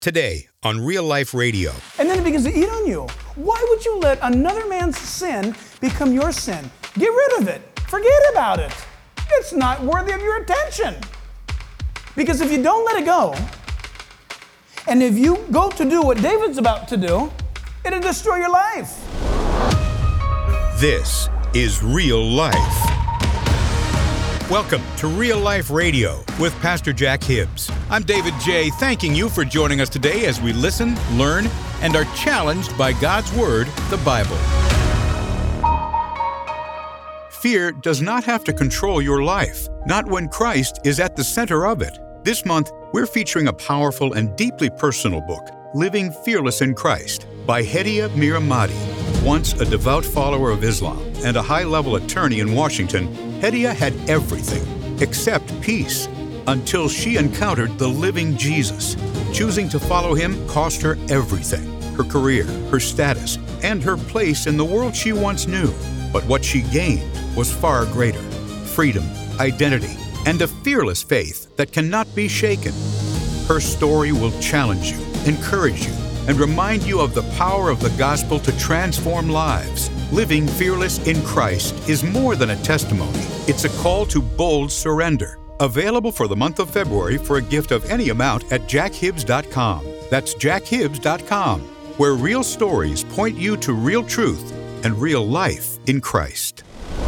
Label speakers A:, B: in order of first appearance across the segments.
A: Today on Real Life Radio.
B: And then it begins to eat on you. Why would you let another man's sin become your sin? Get rid of it. Forget about it. It's not worthy of your attention. Because if you don't let it go, and if you go to do what David's about to do, it'll destroy your life.
A: This is Real Life. Welcome to Real Life Radio with Pastor Jack Hibbs. I'm David J. Thanking you for joining us today as we listen, learn, and are challenged by God's Word, the Bible. Fear does not have to control your life, not when Christ is at the center of it. This month, we're featuring a powerful and deeply personal book, Living Fearless in Christ, by Hedia Miramati. Once a devout follower of Islam and a high-level attorney in Washington, Hedia had everything except peace until she encountered the living Jesus. Choosing to follow him cost her everything: her career, her status, and her place in the world she once knew. But what she gained was far greater: freedom, identity, and a fearless faith that cannot be shaken. Her story will challenge you, encourage you, and remind you of the power of the gospel to transform lives. Living fearless in Christ is more than a testimony. It's a call to bold surrender. Available for the month of February for a gift of any amount at jackhibbs.com. That's jackhibbs.com, where real stories point you to real truth and real life in Christ.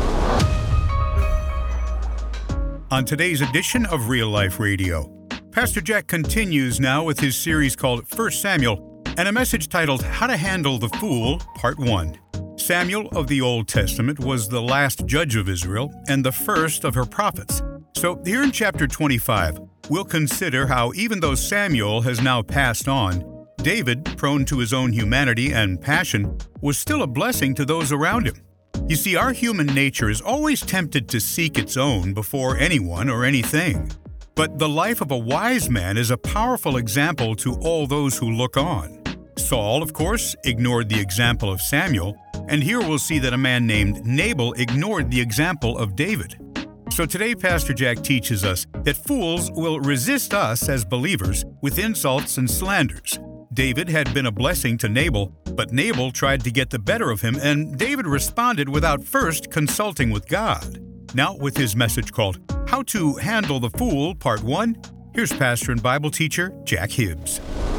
A: On today's edition of Real Life Radio, Pastor Jack continues now with his series called 1 Samuel and a message titled How to Handle the Fool, Part 1. Samuel of the Old Testament was the last judge of Israel and the first of her prophets. So here in chapter 25, we'll consider how even though Samuel has now passed on, David, prone to his own humanity and passion, was still a blessing to those around him. You see, our human nature is always tempted to seek its own before anyone or anything. But the life of a wise man is a powerful example to all those who look on. Saul, of course, ignored the example of Samuel, and here we'll see that a man named Nabal ignored the example of David. So today, Pastor Jack teaches us that fools will resist us as believers with insults and slanders. David had been a blessing to Nabal, but Nabal tried to get the better of him, and David responded without first consulting with God. Now, with his message called How to Handle the Fool, Part 1, here's pastor and Bible teacher Jack Hibbs.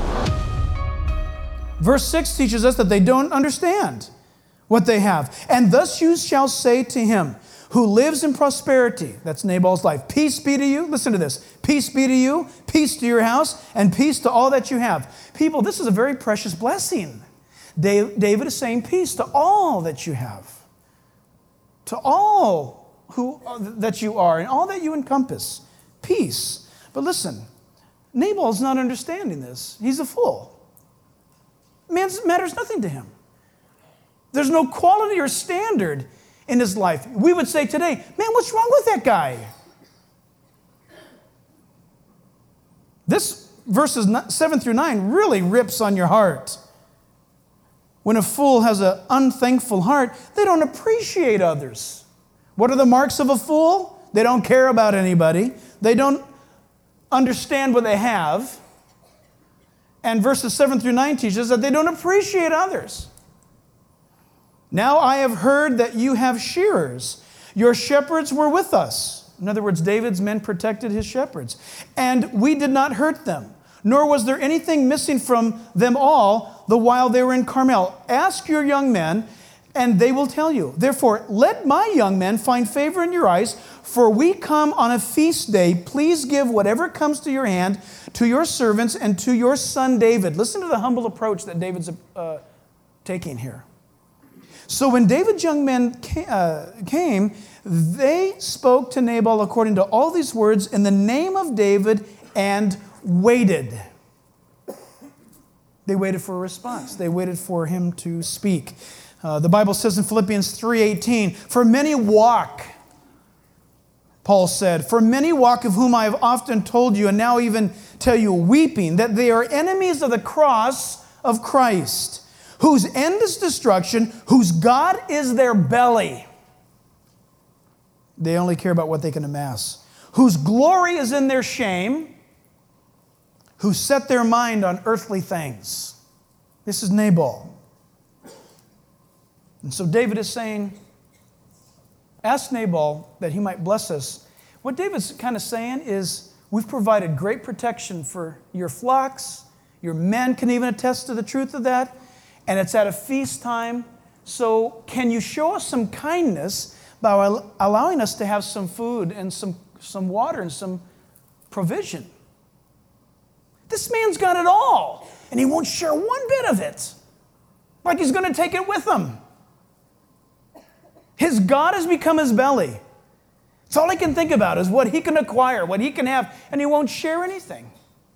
B: Verse 6 teaches us that they don't understand what they have. And thus you shall say to him who lives in prosperity, that's Nabal's life, peace be to you. Listen to this. Peace be to you, peace to your house, and peace to all that you have. People, this is a very precious blessing. David is saying peace to all that you have, to all that you are, and all that you encompass. Peace. But listen, Nabal's not understanding this. He's a fool. Man, it matters nothing to him. There's no quality or standard in his life. We would say today, man, what's wrong with that guy? This verses 7 through 9 really rips on your heart. When a fool has an unthankful heart, they don't appreciate others. What are the marks of a fool? They don't care about anybody. They don't understand what they have. And verses 7 through 9 teaches that they don't appreciate others. Now I have heard that you have shearers. Your shepherds were with us. In other words, David's men protected his shepherds. And we did not hurt them, nor was there anything missing from them all the while they were in Carmel. Ask your young men, and they will tell you. Therefore, let my young men find favor in your eyes, for we come on a feast day. Please give whatever comes to your hand to your servants and to your son David. Listen to the humble approach that David's taking here. So when David's young men came, they spoke to Nabal according to all these words in the name of David and waited. They waited for a response. They waited for him to speak. The Bible says in Philippians 3:18, for many walk, Paul said, for many walk of whom I have often told you and now even tell you, weeping, that they are enemies of the cross of Christ, whose end is destruction, whose God is their belly. They only care about what they can amass. Whose glory is in their shame, who set their mind on earthly things. This is Nabal. And so David is saying, ask Nabal that he might bless us. What David's kind of saying is, we've provided great protection for your flocks. Your men can even attest to the truth of that. And it's at a feast time. So can you show us some kindness by allowing us to have some food and some water and some provision? This man's got it all, and he won't share one bit of it. Like he's going to take it with him. His God has become his belly. It's all he can think about is what he can acquire, what he can have, and he won't share anything.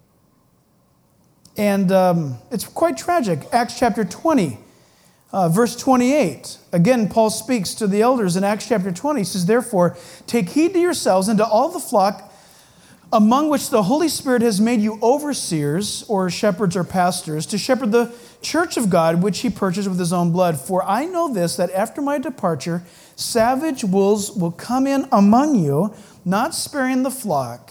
B: And it's quite tragic. Acts chapter 20, verse 28. Again, Paul speaks to the elders in Acts chapter 20. He says, therefore, take heed to yourselves and to all the flock among which the Holy Spirit has made you overseers, or shepherds or pastors, to shepherd the church of God, which he purchased with his own blood. For I know this, that after my departure, savage wolves will come in among you, not sparing the flock.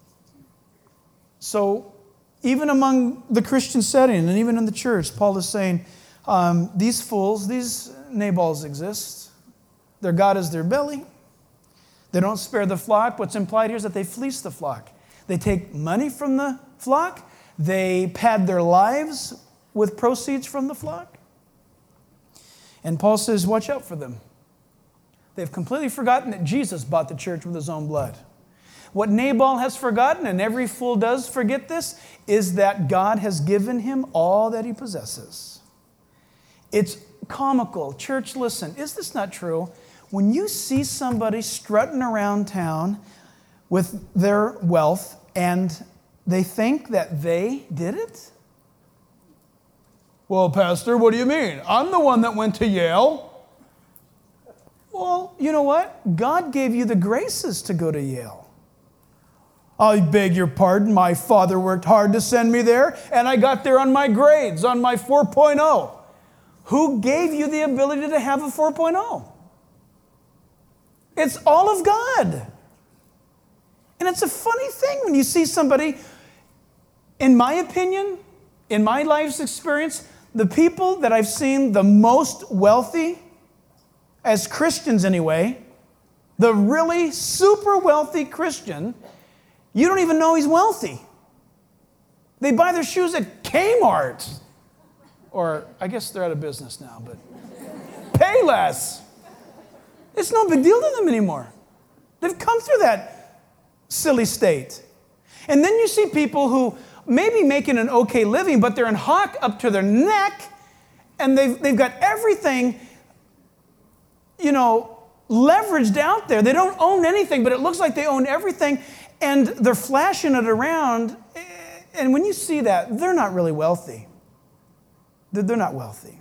B: So, even among the Christian setting, and even in the church, Paul is saying, these fools, these Nabals exist. Their God is their belly. They don't spare the flock. What's implied here is that they fleece the flock. They take money from the flock. They pad their lives with proceeds from the flock. And Paul says, watch out for them. They've completely forgotten that Jesus bought the church with his own blood. What Nabal has forgotten, and every fool does forget this, is that God has given him all that he possesses. It's comical. Church, listen, is this not true? When you see somebody strutting around town with their wealth and they think that they did it? Well, Pastor, what do you mean? I'm the one that went to Yale. Well, you know what? God gave you the graces to go to Yale. I beg your pardon, my father worked hard to send me there, and I got there on my grades, on my 4.0. Who gave you the ability to have a 4.0? It's all of God. And it's a funny thing when you see somebody, in my opinion, in my life's experience, the people that I've seen the most wealthy, as Christians anyway, the really super wealthy Christian, you don't even know he's wealthy. They buy their shoes at Kmart. Or I guess they're out of business now, but pay less. It's no big deal to them anymore. They've come through that silly state. And then you see people who may be making an okay living, but they're in hock up to their neck, and they've got everything, leveraged out there. They don't own anything, but it looks like they own everything, and they're flashing it around. And when you see that, they're not really wealthy. They're not wealthy.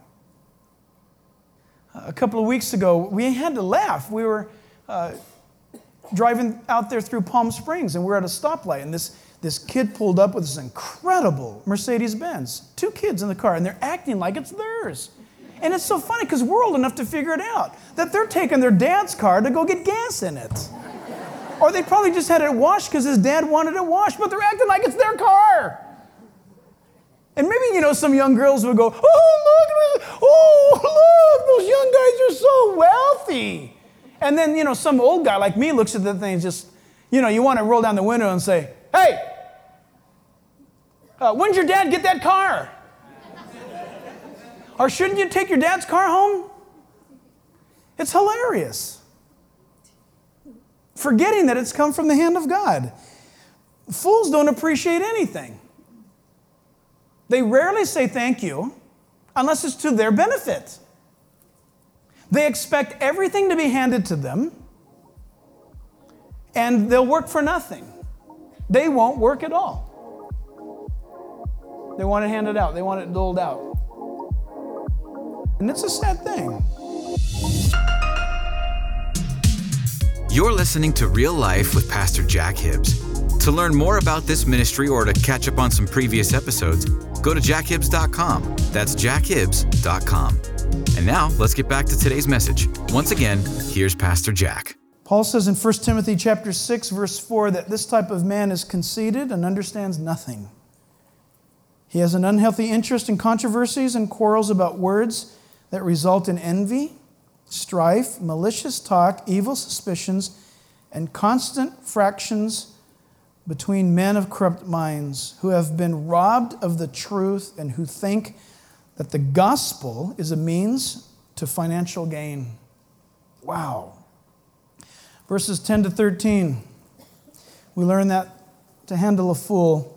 B: A couple of weeks ago, we had to laugh. We were driving out there through Palm Springs, and we're at a stoplight, and this kid pulled up with this incredible Mercedes-Benz. 2 kids in the car, and they're acting like it's theirs. And it's so funny because we're old enough to figure it out, that they're taking their dad's car to go get gas in it. Or they probably just had it washed because his dad wanted it washed, but they're acting like it's their car. And maybe, some young girls would go, look, those young guys are so wealthy. And then, some old guy like me looks at the thing and just, you want to roll down the window and say, hey, when'd your dad get that car? Or shouldn't you take your dad's car home? It's hilarious. Forgetting that it's come from the hand of God. Fools don't appreciate anything. They rarely say thank you unless it's to their benefit. They expect everything to be handed to them, and they'll work for nothing. They won't work at all. They want it handed out. They want it doled out. And it's a sad thing.
C: You're listening to Real Life with Pastor Jack Hibbs. To learn more about this ministry or to catch up on some previous episodes, go to jackhibbs.com. That's jackhibbs.com. And now, let's get back to today's message. Once again, here's Pastor Jack.
B: Paul says in 1 Timothy chapter 6, verse 4, that this type of man is conceited and understands nothing. He has an unhealthy interest in controversies and quarrels about words that result in envy, strife, malicious talk, evil suspicions, and constant fractions between men of corrupt minds who have been robbed of the truth and who think that the gospel is a means to financial gain. Wow. Verses 10 to 13, we learn that to handle a fool,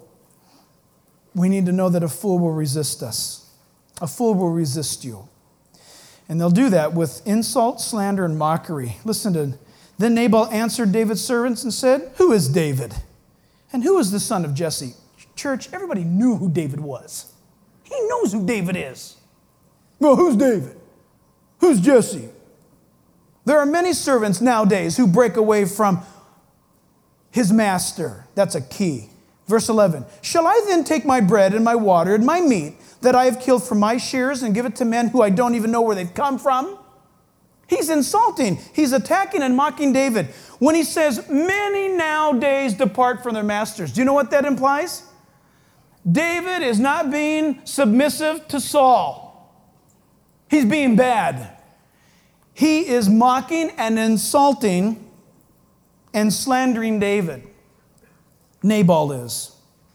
B: we need to know that a fool will resist us. A fool will resist you. And they'll do that with insult, slander, and mockery. Listen to, then Nabal answered David's servants and said, "Who is David? And who is the son of Jesse?" Church, everybody knew who David was. He knows who David is. Well, who's David? Who's Jesse? There are many servants nowadays who break away from his master. That's a key. Verse 11, "Shall I then take my bread and my water and my meat that I have killed from my shears and give it to men who I don't even know where they've come from?" He's insulting. He's attacking and mocking David. When he says, "Many nowadays depart from their masters," do you know what that implies? David is not being submissive to Saul. He's being bad. He is mocking and insulting and slandering David. Nabal is.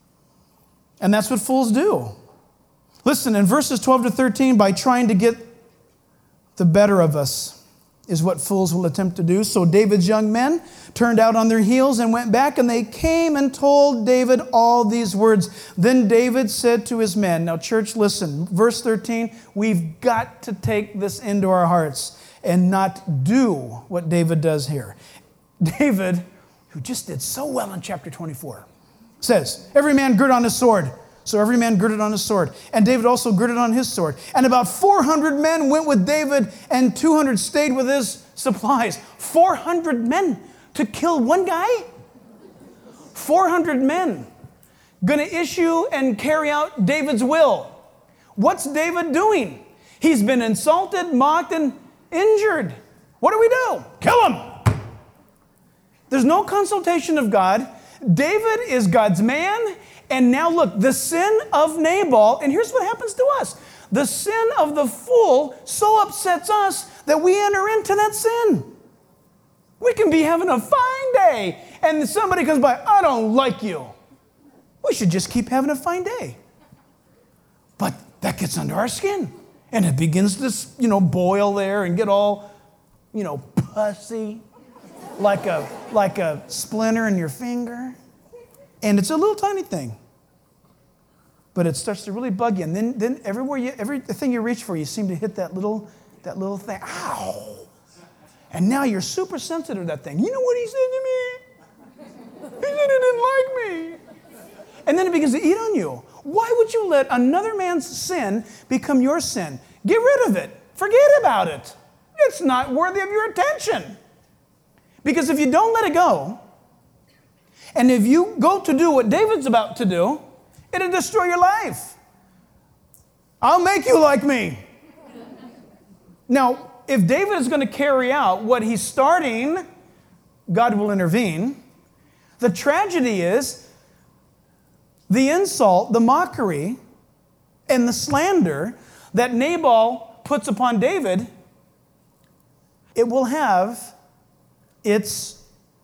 B: And that's what fools do. Listen, in verses 12 to 13, by trying to get the better of us is what fools will attempt to do. So David's young men turned out on their heels and went back, and they came and told David all these words. Then David said to his men, now church, listen, verse 13, we've got to take this into our hearts and not do what David does here. David, who just did so well in chapter 24, says, every man gird on his sword. So every man girded on his sword. And David also girded on his sword. And about 400 men went with David, and 200 stayed with his supplies. 400 men to kill one guy? 400 men going to issue and carry out David's will. What's David doing? He's been insulted, mocked, and injured. What do we do? Kill him. There's no consultation of God. David is God's man. And now look, the sin of Nabal, and here's what happens to us. The sin of the fool so upsets us that we enter into that sin. We can be having a fine day, and somebody comes by, I don't like you. We should just keep having a fine day. But that gets under our skin, and it begins to, boil there and get all, pussy, like a splinter in your finger. And it's a little tiny thing. But it starts to really bug you. And then everything you reach for, you seem to hit that little thing. Ow! And now you're super sensitive to that thing. You know what he said to me? He said he didn't like me. And then it begins to eat on you. Why would you let another man's sin become your sin? Get rid of it. Forget about it. It's not worthy of your attention. Because if you don't let it go, and if you go to do what David's about to do, it'll destroy your life. I'll make you like me. Now, if David is going to carry out what he's starting, God will intervene. The tragedy is the insult, the mockery, and the slander that Nabal puts upon David, it will have its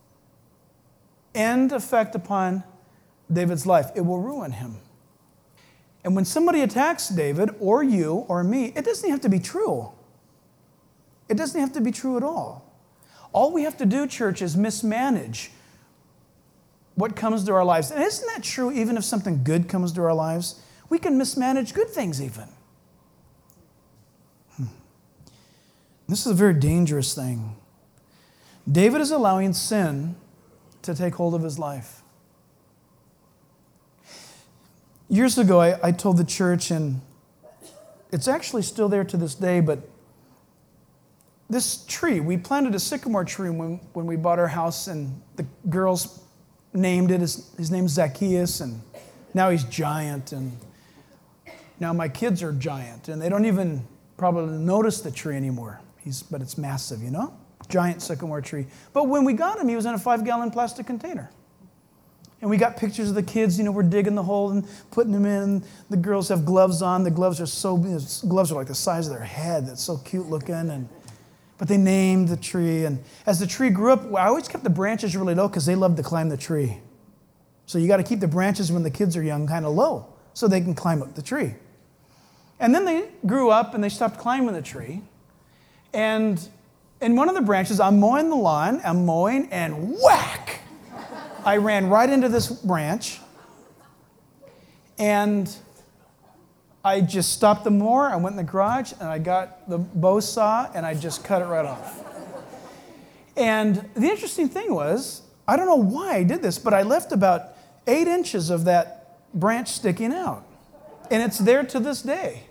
B: end effect upon David's life. It will ruin him. And when somebody attacks David or you or me, it doesn't have to be true. It doesn't have to be true at all. All we have to do, church, is mismanage what comes to our lives. And isn't that true even if something good comes to our lives? We can mismanage good things even. This is a very dangerous thing. David is allowing sin to take hold of his life. Years ago, I told the church, and it's actually still there to this day, but this tree, we planted a sycamore tree when we bought our house, and the girls named it. His name's Zacchaeus, and now he's giant, and now my kids are giant, and they don't even probably notice the tree anymore. But it's massive, Giant sycamore tree. But when we got him, he was in a 5-gallon plastic container. And we got pictures of the kids, we're digging the hole and putting them in. The girls have gloves on. The gloves are like the size of their head. That's so cute looking. But they named the tree. And as the tree grew up, I always kept the branches really low because they love to climb the tree. So you got to keep the branches when the kids are young kind of low so they can climb up the tree. And then they grew up and they stopped climbing the tree. And in one of the branches, I'm mowing the lawn, and whack! I ran right into this branch, and I just stopped the mower. I went in the garage, and I got the bow saw, and I just cut it right off. And the interesting thing was, I don't know why I did this, but I left about 8 inches of that branch sticking out, and it's there to this day.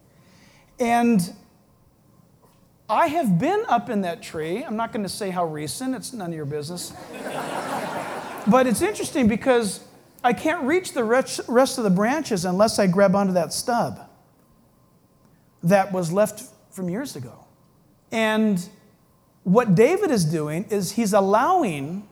B: And I have been up in that tree. I'm not going to say how recent. It's none of your business. But it's interesting because I can't reach the rest of the branches unless I grab onto that stub that was left from years ago. And what David is doing is he's allowing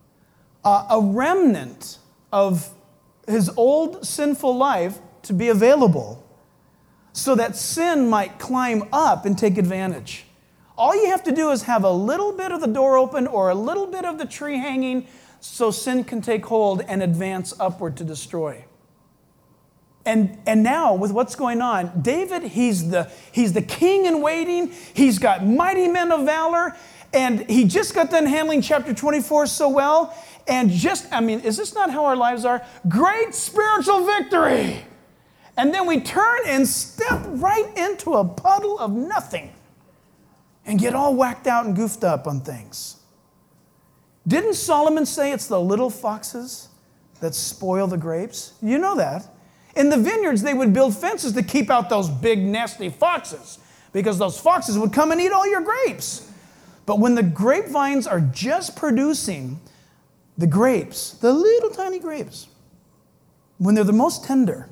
B: a remnant of his old sinful life to be available so that sin might climb up and take advantage. All you have to do is have a little bit of the door open or a little bit of the tree hanging so sin can take hold and advance upward to destroy. And now, with what's going on, David, he's the king in waiting. He's got mighty men of valor. And he just got done handling chapter 24 so well. And is this not how our lives are? Great spiritual victory. And then we turn and step right into a puddle of nothing and get all whacked out and goofed up on things. Didn't Solomon say it's the little foxes that spoil the grapes? You know that. In the vineyards, they would build fences to keep out those big, nasty foxes because those foxes would come and eat all your grapes. But when the grapevines are just producing the grapes, the little tiny grapes, when they're the most tender,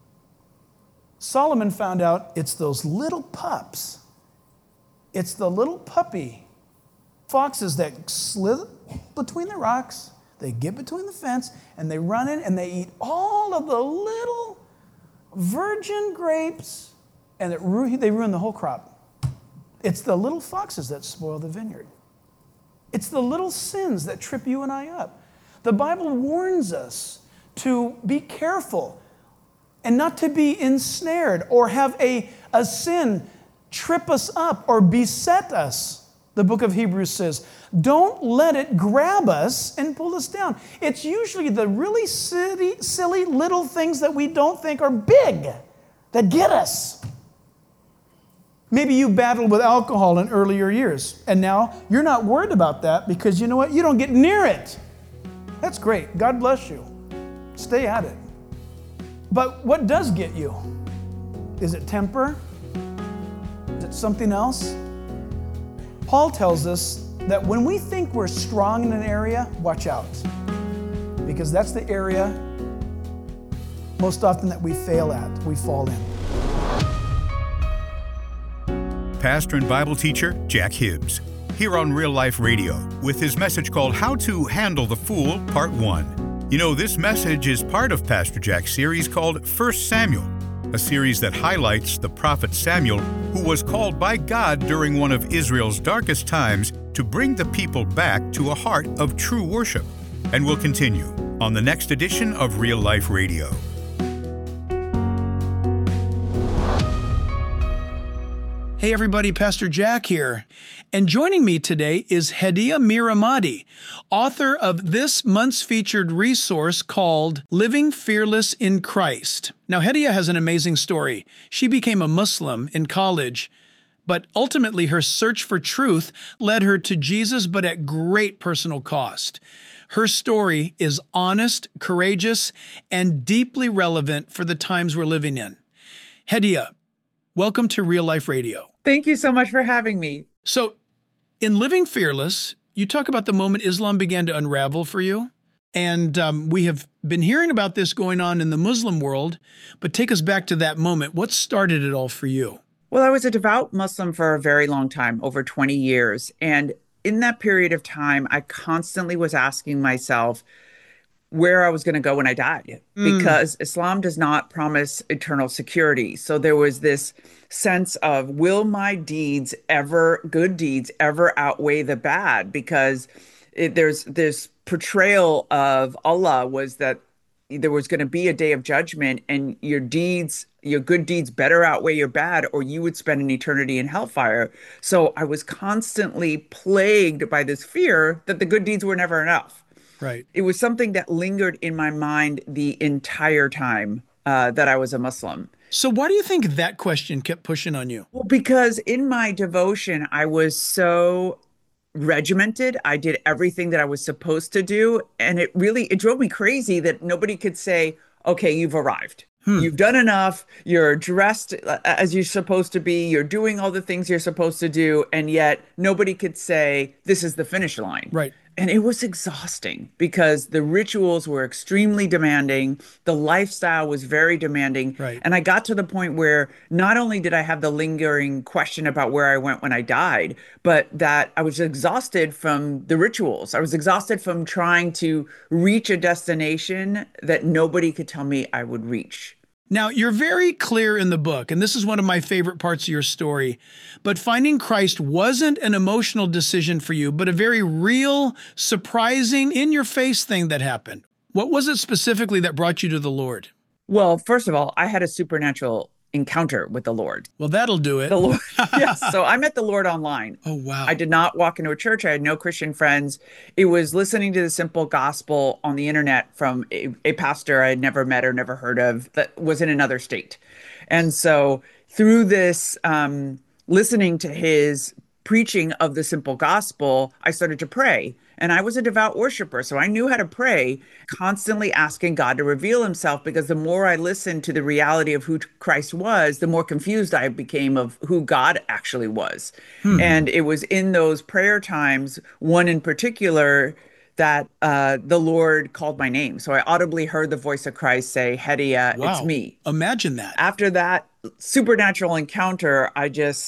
B: Solomon found out it's those little pups. It's the little puppy foxes that slither between the rocks, they get between the fence, and they run in and they eat all of the little virgin grapes, and they ruin the whole crop. It's the little foxes that spoil the vineyard. It's the little sins that trip you and I up. The Bible warns us to be careful and not to be ensnared or have a sin trip us up or beset us. The book of Hebrews says, don't let it grab us and pull us down. It's usually the really silly little things that we don't think are big that get us. Maybe you battled with alcohol in earlier years, and now you're not worried about that because you know what? You don't get near it. That's great. God bless you. Stay at it. But what does get you? Is it temper? Is it something else? Paul tells us that when we think we're strong in an area, watch out. Because that's the area most often that we fail at, we fall in.
A: Pastor and Bible teacher Jack Hibbs, here on Real Life Radio, with his message called How to Handle the Fool, Part 1. You know, this message is part of Pastor Jack's series called 1 Samuel, a series that highlights the prophet Samuel, who was called by God during one of Israel's darkest times to bring the people back to a heart of true worship. And we'll continue on the next edition of Real Life Radio.
B: Hey everybody, Pastor Jack here. And joining me today is Hediya Miramati, author of this month's featured resource called Living Fearless in Christ. Now, Hediya has an amazing story. She became a Muslim in college, but ultimately her search for truth led her to Jesus, but at great personal cost. Her story is honest, courageous, and deeply relevant for the times we're living in. Hediya, welcome to Real Life Radio.
D: Thank you so much for having me.
B: So, in Living Fearless, you talk about the moment Islam began to unravel for you. And we have been hearing about this going on in the Muslim world, but take us back to that moment. What started it all for you?
D: Well, I was a devout Muslim for a very long time, over 20 years. And in that period of time, I constantly was asking myself, where I was going to go when I died, because Islam does not promise eternal security. So there was this sense of, will my good deeds ever outweigh the bad? Because there's this portrayal of Allah was that there was going to be a day of judgment, and your good deeds better outweigh your bad, or you would spend an eternity in hellfire. So I was constantly plagued by this fear that the good deeds were never enough.
B: Right.
D: It was something that lingered in my mind the entire time that I was a Muslim.
B: So why do you think that question kept pushing on you?
D: Well, because in my devotion, I was so regimented. I did everything that I was supposed to do. And it drove me crazy that nobody could say, okay, you've arrived. You've done enough. You're dressed as you're supposed to be. You're doing all the things you're supposed to do. And yet nobody could say, this is the finish line.
B: Right.
D: And it was exhausting because the rituals were extremely demanding. The lifestyle was very demanding.
B: Right.
D: And I got to the point where not only did I have the lingering question about where I went when I died, but that I was exhausted from the rituals. I was exhausted from trying to reach a destination that nobody could tell me I would reach.
B: Now, you're very clear in the book, and this is one of my favorite parts of your story, but finding Christ wasn't an emotional decision for you, but a very real, surprising, in-your-face thing that happened. What was it specifically that brought you to the Lord?
D: Well, first of all, I had a supernatural encounter with the Lord.
B: Well, that'll do it.
D: The Lord. Yes. So I met the Lord online.
B: Oh, wow.
D: I did not walk into a church. I had no Christian friends. It was listening to the simple gospel on the internet from a pastor I had never met or never heard of that was in another state. And so through this, listening to his preaching of the simple gospel, I started to pray. And I was a devout worshiper, so I knew how to pray, constantly asking God to reveal himself, because the more I listened to the reality of who Christ was, the more confused I became of who God actually was. And it was in those prayer times, one in particular, that the Lord called my name. So I audibly heard the voice of Christ say, Hedia,
B: Wow.
D: It's me.
B: Imagine that.
D: After that supernatural encounter, I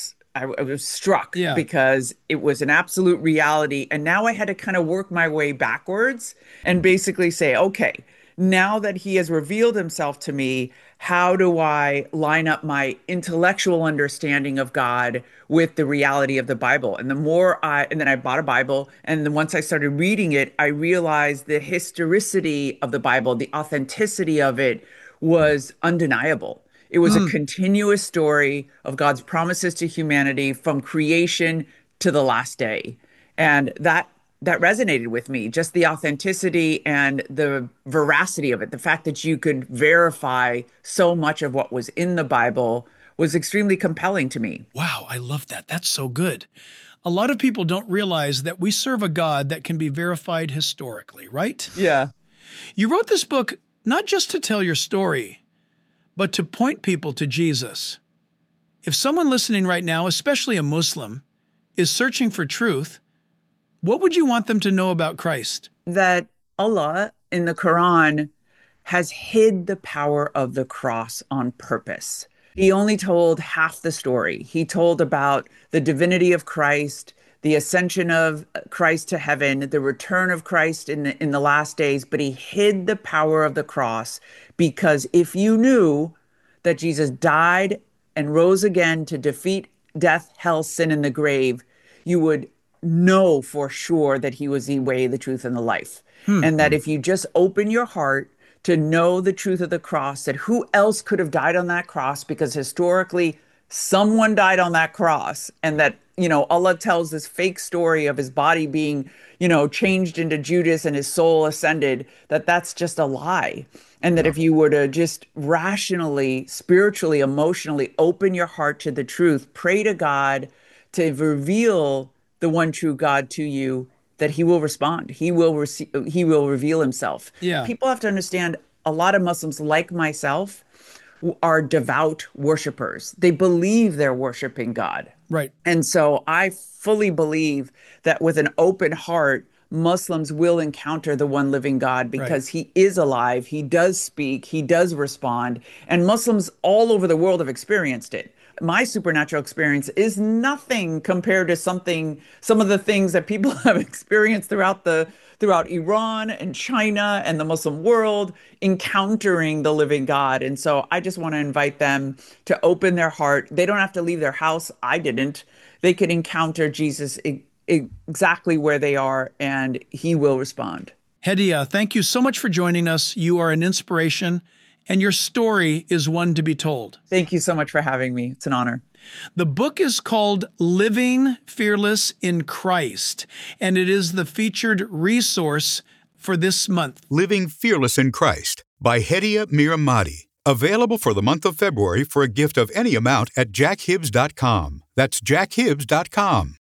D: was struck because it was an absolute reality. And now I had to kind of work my way backwards and basically say, okay, now that he has revealed himself to me, how do I line up my intellectual understanding of God with the reality of the Bible? And then I bought a Bible. And then once I started reading it, I realized the historicity of the Bible, the authenticity of it was undeniable. It was a continuous story of God's promises to humanity from creation to the last day. And that resonated with me, just the authenticity and the veracity of it. The fact that you could verify so much of what was in the Bible was extremely compelling to me.
B: Wow, I love that. That's so good. A lot of people don't realize that we serve a God that can be verified historically, right?
D: Yeah.
B: You wrote this book not just to tell your story, but to point people to Jesus. If someone listening right now, especially a Muslim, is searching for truth, what would you want them to know about Christ?
D: That Allah in the Quran has hid the power of the cross on purpose. He only told half the story. He told about the divinity of Christ, the ascension of Christ to heaven, the return of Christ in the last days, but he hid the power of the cross, because if you knew that Jesus died and rose again to defeat death, hell, sin, and the grave, you would know for sure that he was the way, the truth, and the life. And that if you just open your heart to know the truth of the cross, that who else could have died on that cross, because historically someone died on that cross, and that, Allah tells this fake story of his body being, changed into Judas and his soul ascended, that's just a lie. And that if you were to just rationally, spiritually, emotionally open your heart to the truth, pray to God to reveal the one true God to you, that he will respond. He will reveal himself.
B: Yeah.
D: People have to understand, a lot of Muslims like myself are devout worshipers. They believe they're worshiping God.
B: Right.
D: And so I fully believe that with an open heart, Muslims will encounter the one living God, because he is alive. He does speak. He does respond. And Muslims all over the world have experienced it. My supernatural experience is nothing compared to some of the things that people have experienced throughout Iran and China and the Muslim world, encountering the living God. And so I just want to invite them to open their heart. They don't have to leave their house. I didn't. They can encounter Jesus exactly where they are, and he will respond.
B: Hediya, thank you so much for joining us. You are an inspiration, and your story is one to be told.
D: Thank you so much for having me. It's an honor.
B: The book is called Living Fearless in Christ, and it is the featured resource for this month.
A: Living Fearless in Christ by Hediya Miramati. Available for the month of February for a gift of any amount at jackhibbs.com. That's jackhibbs.com.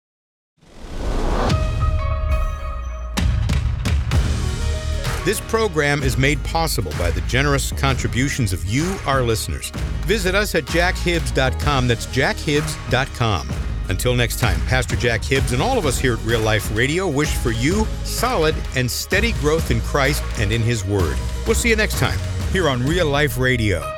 A: This program is made possible by the generous contributions of you, our listeners. Visit us at jackhibbs.com. That's jackhibbs.com. Until next time, Pastor Jack Hibbs and all of us here at Real Life Radio wish for you solid and steady growth in Christ and in His Word. We'll see you next time here on Real Life Radio.